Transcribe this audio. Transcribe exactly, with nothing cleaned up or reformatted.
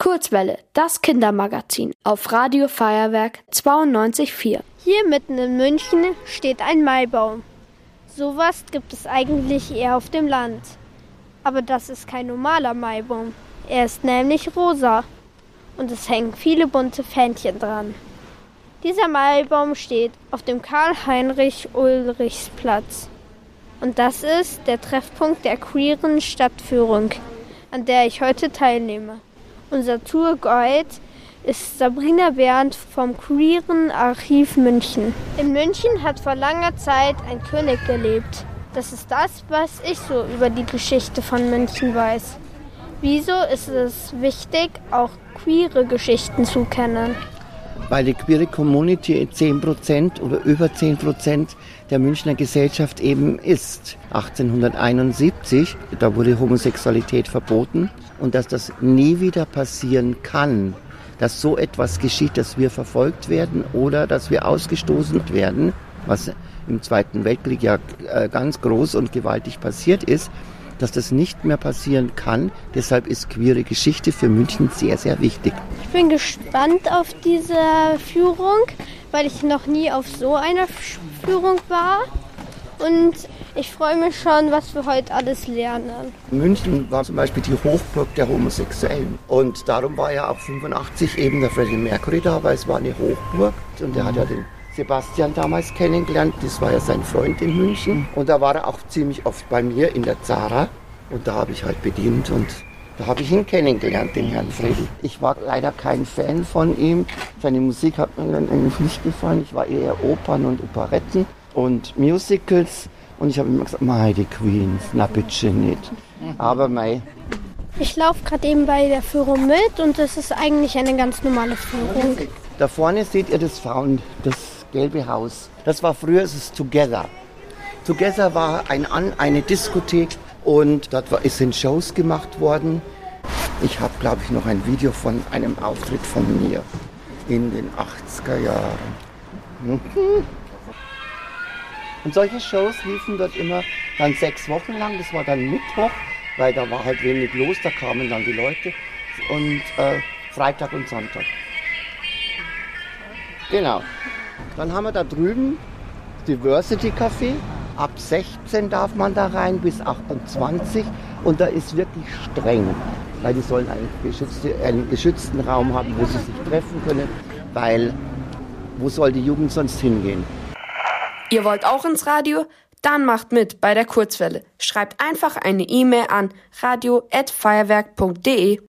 Kurzwelle, das Kindermagazin auf Radio Feuerwerk zweiundneunzig Komma vier. Hier mitten in München steht ein Maibaum. Sowas gibt es eigentlich eher auf dem Land. Aber das ist kein normaler Maibaum. Er ist nämlich rosa. Und es hängen viele bunte Fähnchen dran. Dieser Maibaum steht auf dem Karl-Heinrich-Ulrichs-Platz. Und das ist der Treffpunkt der queeren Stadtführung, an der ich heute teilnehme. Unser Tourguide ist Sabrina Berndt vom Queeren Archiv München. In München hat vor langer Zeit ein König gelebt. Das ist das, was ich so über die Geschichte von München weiß. Wieso ist es wichtig, auch queere Geschichten zu kennen? Weil die queere Community zehn Prozent oder über zehn Prozent der Münchner Gesellschaft eben ist. achtzehnhunderteinundsiebzig, da wurde Homosexualität verboten und dass das nie wieder passieren kann, dass so etwas geschieht, dass wir verfolgt werden oder dass wir ausgestoßen werden, was im Zweiten Weltkrieg ja ganz groß und gewaltig passiert ist, dass das nicht mehr passieren kann. Deshalb ist queere Geschichte für München sehr, sehr wichtig. Ich bin gespannt auf diese Führung, weil ich noch nie auf so einer Führung war. Und ich freue mich schon, was wir heute alles lernen. München war zum Beispiel die Hochburg der Homosexuellen. Und darum war ja auch fünfundachtzig eben der Freddie Mercury da, weil es war eine Hochburg. Und der hat ja den Sebastian damals kennengelernt, das war ja sein Freund in München. Und da war er auch ziemlich oft bei mir in der Zara. Und da habe ich halt bedient und da habe ich ihn kennengelernt, den Herrn Freddy. Ich war leider kein Fan von ihm. Seine Musik hat mir dann eigentlich nicht gefallen. Ich war eher Opern und Operetten und Musicals. Und ich habe immer gesagt, mei, die Queens, na bitte nicht. Aber mei. Ich laufe gerade eben bei der Führung mit und das ist eigentlich eine ganz normale Führung. Da vorne seht ihr das Frauen, das gelbe Haus. Das war früher, es ist Together. Together war ein An, eine Diskothek und dort war, es sind Shows gemacht worden. Ich habe, glaube ich, noch ein Video von einem Auftritt von mir in den achtziger Jahren. Und solche Shows liefen dort immer dann sechs Wochen lang. Das war dann Mittwoch, weil da war halt wenig los, da kamen dann die Leute. Und äh, Freitag und Sonntag. Genau. Dann haben wir da drüben Diversity Café. Ab sechzehn darf man da rein, bis achtundzwanzig. Und da ist wirklich streng. Weil die sollen einen, geschützte, einen geschützten Raum haben, wo sie sich treffen können. Weil, wo soll die Jugend sonst hingehen? Ihr wollt auch ins Radio? Dann macht mit bei der Kurzwelle. Schreibt einfach eine E-Mail an radio at feuerwerk punkt de.